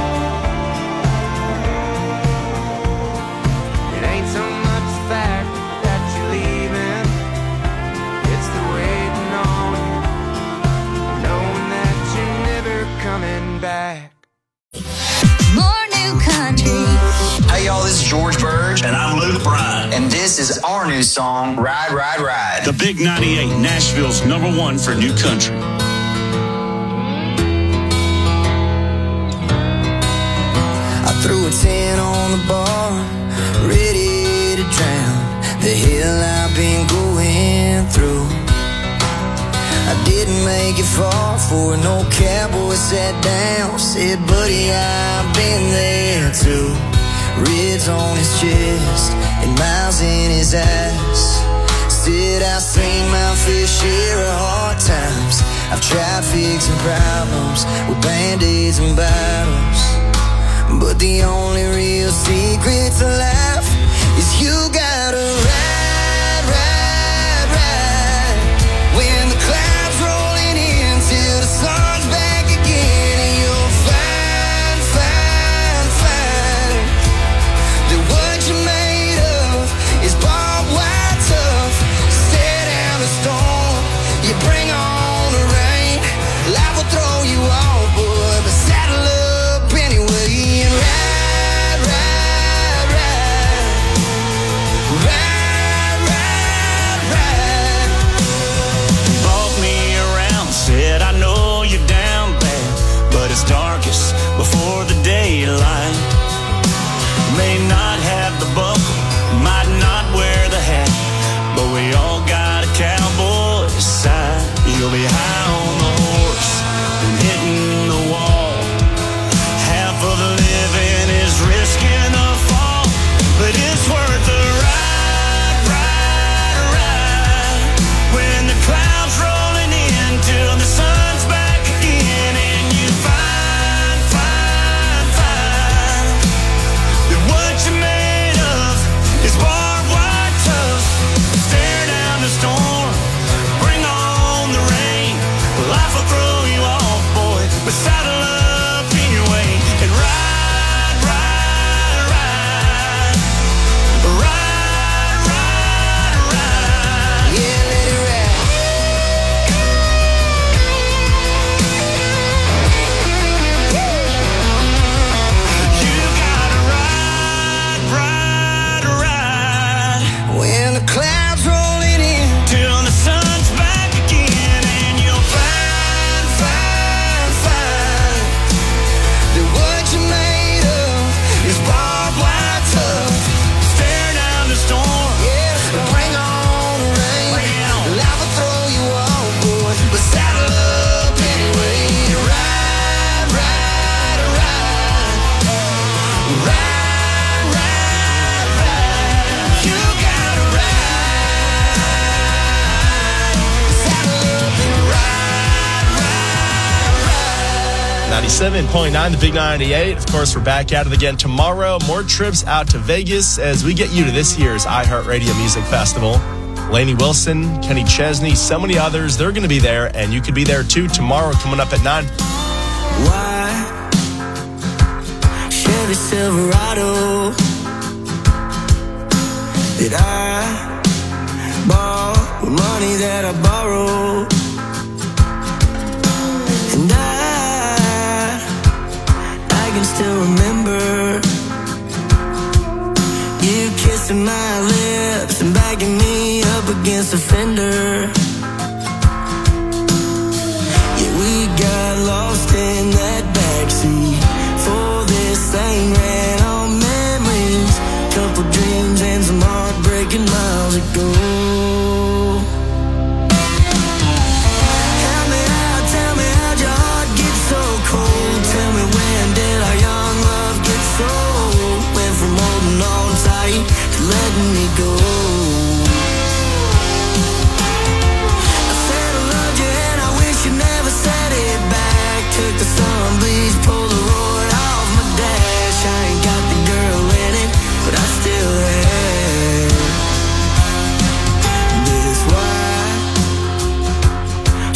It ain't so much the fact that you're leaving, it's the waiting on you, knowing that you're never coming back. More new country. Hey y'all, this is George Burge. And I'm Luke Bryan. And this is our new song, Ride, Ride, Ride. The Big ninety-eight, Nashville's number one for new country. I threw a ten on the bar, ready to drown the hell I've been going through. I didn't make it far for an old cowboy sat down, said, buddy, I've been there too. Ribs on his chest and miles in his eyes. Said I've seen my fair share of hard times. I've tried fixing problems with band-aids and bottles, but the only real secret to life is you gotta ride, ride, ride. When the clouds rolling in till the sun's back again, and you'll find, find, find that what you're made of is barbed wire tough. Stare down the storm, you bring on the rain. Life will throw you off, boy, but saddle up anyway and ride, ride, ride. Ride, ride, ride. Brought me around, said I know you're down bad, but it's darkest before the daylight. May not have the buckle, might not wear the hat, but we all got a cowboy side. You'll be high on the horse and hitting the wall. Half of the living is risking a fall, but it's worth the ride, ride, ride. When the clouds rolling in till the sun's back again, and you find, find, find that what you're made of is barbed wire tough. Stare down the storm, bring on the rain. Life will throw you off, boy, but saddle up anyway and ride, ride, ride. Ride, ride, ride. Yeah, let it ride. You gotta ride, ride, ride. When the clouds rolling in Till the sun's back again, and you'll find, find, find that what you're made of is barbed wire tough. stare down the storm. Yeah, bring on the rain. Bring it on. Life will throw you off, boy, but saddle up anyway. Ride, ride, ride. Ride, ride, ride. You gotta ride. Saddle up and ride, ride, ride. ninety-seven point nine, the Big ninety-eight. Of course, we're back at it again tomorrow. More trips out to Vegas as we get you to this year's iHeartRadio Music Festival. Lainey Wilson, Kenny Chesney, so many others. They're going to be there, and you could be there too tomorrow coming up at nine. Why? Chevy Silverado that I bought with money that I borrowed, and I I can still remember you kissing my lips and backing me up against the fender.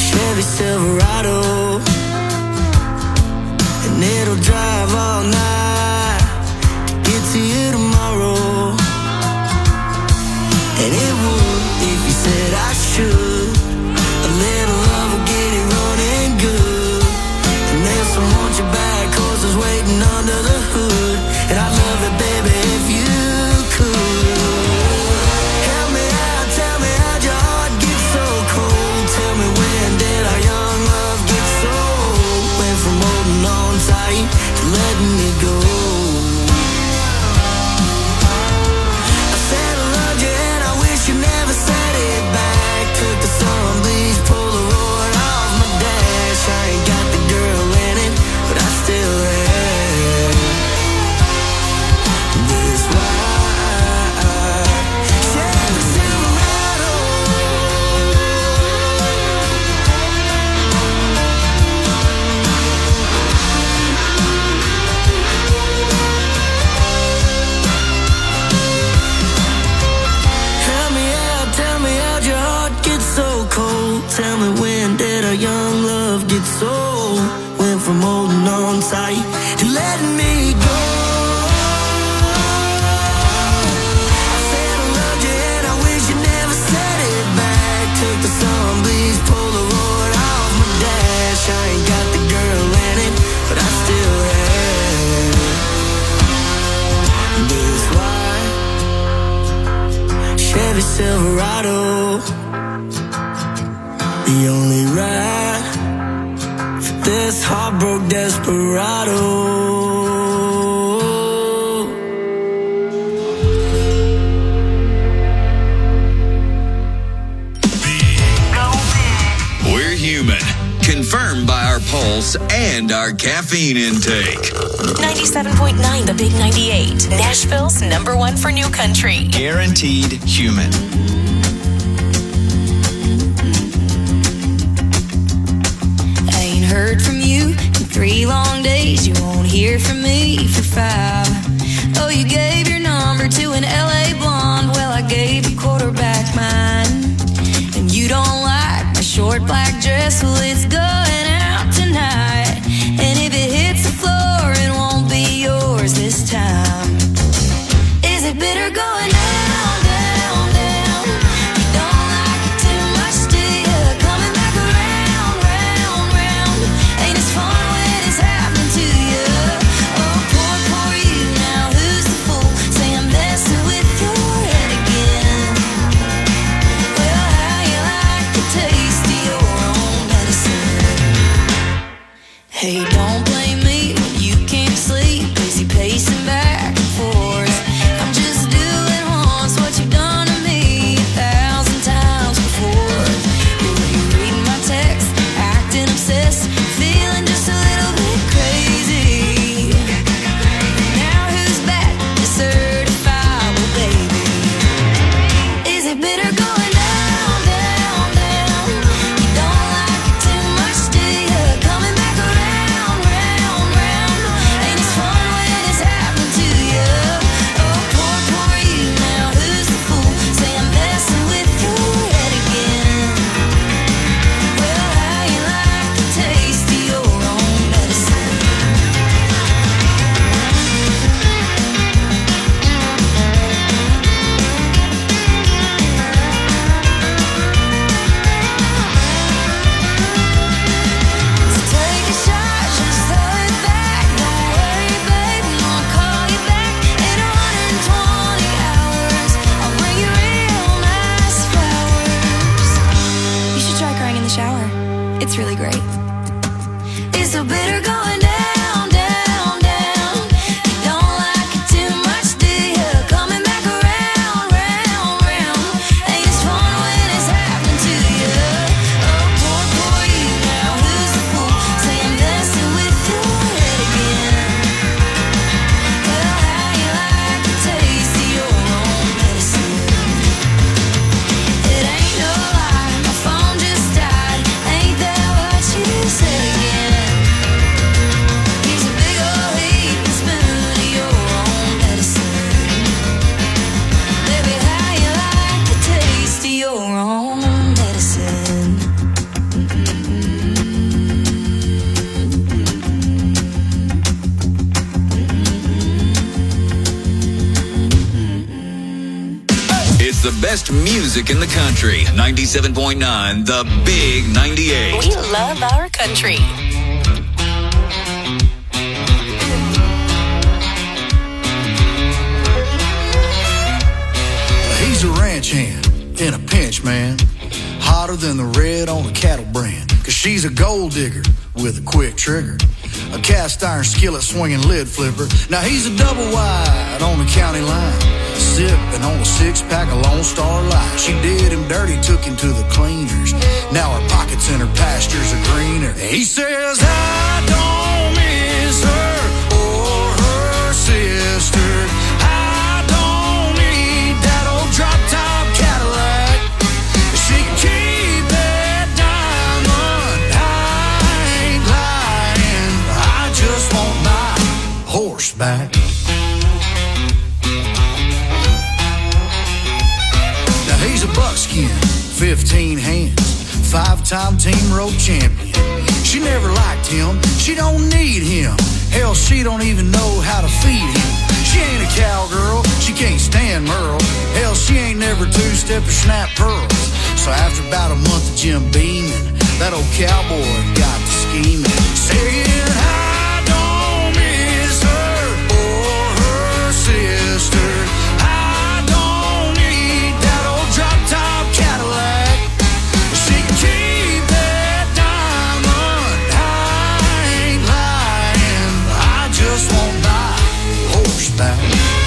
Chevy Silverado, and it'll drive all night to get to you tomorrow. And it would if you said I should. A little love will get it running good. And there's some want you back horses waiting under the hood. And I love it, baby, if you could. Help me out, tell me how'd your heart get so cold. Tell me when did our young love get so old. Went from holding on tight to letting it go. I said I loved you and I wish you never said it back. Took the sun-bleached Polaroid off my dash. I ain't got the girl in it, but I still have this ride. Chevy Silverado. Help me out, tell me how'd your heart get so cold. Tell me when did our young love get so old. Went from holding on tight to letting me go. I said I loved you and I wish you never said it back. Took the sun-bleached Polaroid off my dash. I ain't got the girl in it, but I still have this white Chevy Silverado. The only ride for this heartbroken desperado. We're human. Confirmed by our pulse and our caffeine intake. ninety-seven point nine The Big ninety-eight. Nashville's number one for new country. Guaranteed human. I ain't heard from you in three long days. You won't hear from me for five. Oh, you gave your number to an L A blonde. Well, I gave a quarterback mine. And you don't like my short black dress. Well, it's going out tonight. And if it hits the floor, it won't be yours this time. Is it bitter going down, down, down? You don't like it too much, do you? Coming back around, round, round. Ain't as fun when it's happening to you. Oh, poor, poor you. Now who's the fool? Say I'm messing with your head again. Well, how you like the taste of your own medicine? Hey, don't blame me when you can't sleep. Busy pacing back and forth. I'm just doing once what you've done to me a thousand times before. You're reading my text, acting obsessed, feeling just a little bit crazy. Now who's back to certifiable, baby? Is it bitter going down, down, down? You don't like it too much, do you? Coming back around, round, round. Ain't as fun when it's happening to you. Oh, poor, poor you. Now who's the fool? Say I'm messing with your head again. Well, how you like the taste of your own medicine? So take a shot, just throw it back. Don't worry, babe, I'll call you back in one hundred twenty hours. I'll bring you real nice flowers. You should try crying in the shower. It's really great. It's so bitter going down, down, down. You don't like it too much, do you? Coming back around, round, round. Ain't as fun when it's happening to you. Oh, poor, poor you. Now who's the fool? Say I'm messing with your head again. Well, how you like the taste of your own medicine? It ain't no lie, my phone just died. Ain't that what you said again? is the best music in the country. ninety-seven point nine, The Big ninety-eight. We love our country. He's a ranch hand in a pinch, man. Hotter than the red on a cattle brand. Cause she's a gold digger with a quick trigger. A cast iron skillet swinging lid flipper. Now he's a double wide on the county line. Sipping on a six pack of Lone Star Light. She did him dirty, took him to the cleaners. Now her pockets and her pastures are greener. He says, I don't miss her or her sister. I don't need that old drop top Cadillac. She can keep that diamond. I ain't lying. I just want my horseback. Now he's a buckskin, fifteen hands, five-time team road champion. She never liked him. She don't need him. Hell, she don't even know how to feed him. She ain't a cowgirl. She can't stand Merle. Hell, she ain't never two-step or snap pearls. So after about a month of Jim beaming, that old cowboy got to scheming, saying, I don't miss her or her sister. I don't need that old drop-top Cadillac. She can keep that diamond. I ain't lying. I just want my horseback.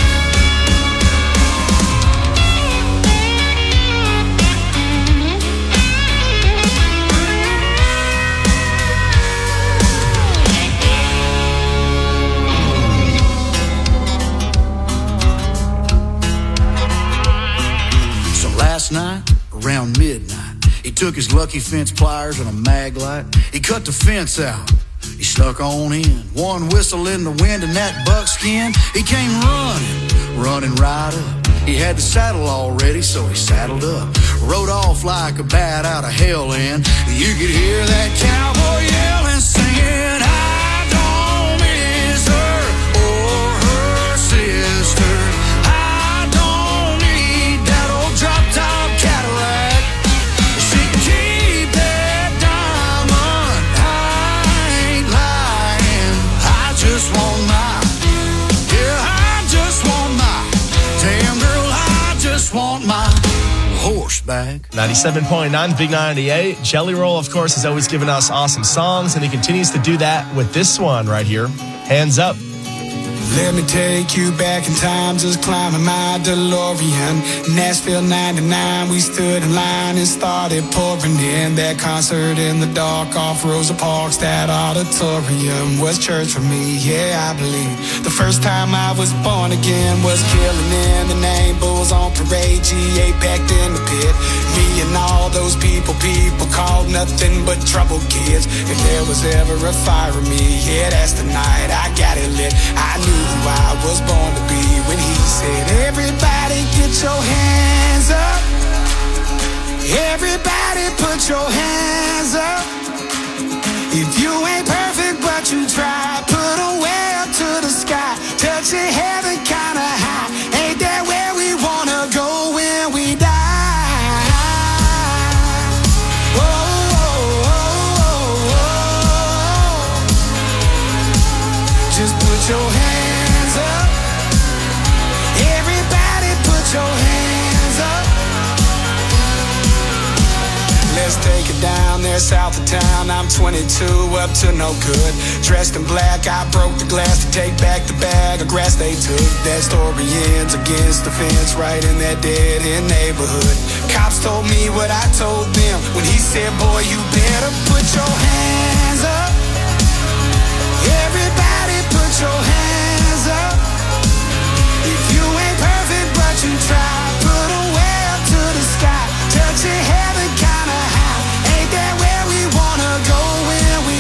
Last night, around midnight, he took his lucky fence pliers and a mag light. He cut the fence out. He stuck on in. One whistle in the wind and that buckskin. He came running, running right up. He had the saddle all ready, so he saddled up. Rode off like a bat out of hell, and you could hear that cowboy yelling, singing, I don't miss her or her sister. I don't need that old drop-top Cadillac. She can keep that diamond. I ain't lying. I just want my, yeah, I just want my, damn girl, I just want my horseback. ninety-seven point nine, The Big ninety-eight. Jelly Roll, of course, has always given us awesome songs, and he continues to do that with this one right here, Hands Up. Let me take you back in time, just climbing my DeLorean. Nashville ninety-nine, we stood in line and started pouring in. That concert in the dark off Rosa Parks, that auditorium was church for me, yeah, I believe. The first time I was born again was killing in the name, Bulls on parade, G A packed in the pit. Me and all those people, people called nothing but trouble kids. If there was ever a fire in me, yeah, that's the night I got it lit. I knew who I was born to be when he said, everybody get your hands up. Everybody put your hands up. If you ain't perfect but you try, put them way up to the sky. Touch your heaven kinda high. Ain't that where we wanna go when we die? Oh, oh, oh, oh, oh. Just put your hands your hands up. Let's take it down there south of town. I'm twenty-two, up to no good. Dressed in black, I broke the glass to take back the bag of grass they took. That story ends against the fence right in that dead-end neighborhood. Cops told me what I told them when he said, boy, you better put your hands up. Everybody put your hands up. If you ain't perfect but you try, put them way up to the sky. Touch your heaven kinda high. Ain't that where we wanna go when we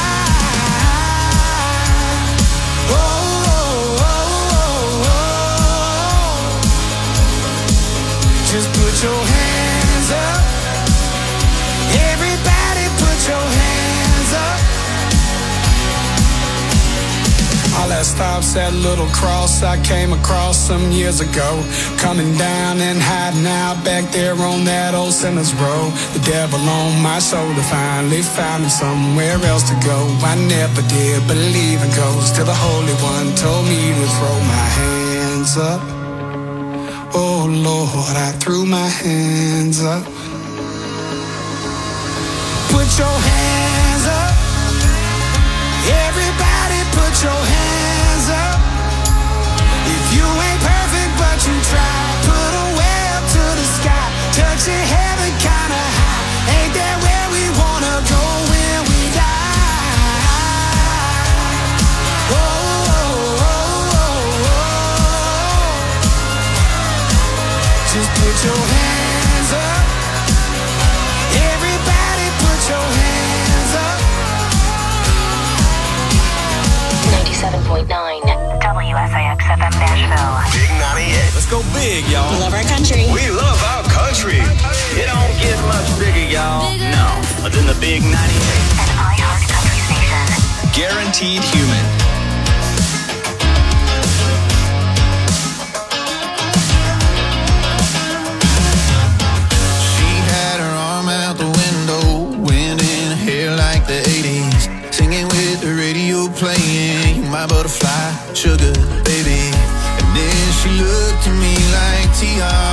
die? Oh, oh, oh, oh, oh. Just put your hands up. Everybody put your that little cross I came across some years ago. Coming down and hiding out back there on that old Sinners Row. The devil on my shoulder finally found me somewhere else to go. I never did believe in ghosts till the Holy One told me to throw my hands up. Oh Lord, I threw my hands up. Put your hands up. Everybody put your hands up. If you ain't perfect but you try, put a way up to the sky. Touch your heaven kinda high. Ain't that where we wanna go when we die? Oh, oh, oh, oh, oh. Just put your hands up. Everybody put your hands up. ninety-seven point nine W S I X F M Nashville. Big ninety-eight. Let's go big, y'all. We love our country. We love our country. It don't get much bigger, y'all. Bigger. No, than the Big ninety-eight. An iHeart Country station. Guaranteed Human. She had her arm out the window, wind in her hair like the eighties, singing with the radio playing, "You my butterfly, sugar baby." And then she looked at me like T R